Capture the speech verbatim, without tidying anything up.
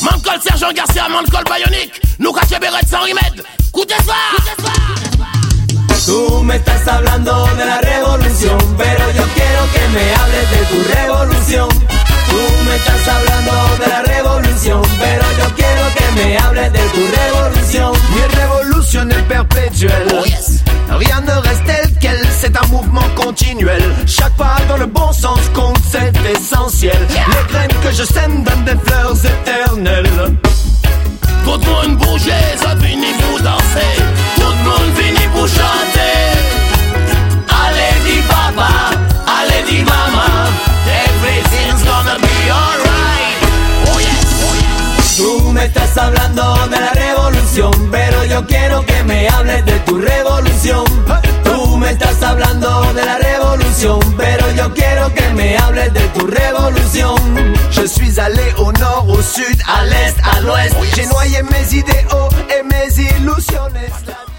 Mancol Sergent Garcia, Mancol Bionic, nous caché Beret sans remède. Coutez ça. Tú me estás hablando de la revolución, pero yo quiero que me hables de tu revolución. Tú me estás hablando de la revolución, pero yo quiero que me hables de tu revolution. Mi révolution est perpétuelle. Oh yes. Rien ne reste tel quel, c'est un mouvement continuel. Chaque pas dans le bon sens compte, c'est essentiel. Yeah. Les graines que je sème donnent des fleurs éternelles. Tout le monde bouge, ça finit pour danser. Tout le monde finit pour chanter. Allez dis papa, allez dis maman, everything's gonna be alright. Oh yes, oh yes. Tú me estás hablando de la revolución, pero yo quiero que me hables de tu revolución. Tú me estás hablando de la revolución, pero yo quiero que me hables de tu revolución. Je suis allé au nord, au sud, à l'est, à l'ouest. Oh yes. J'ai noyé mes idéaux et mes illusions.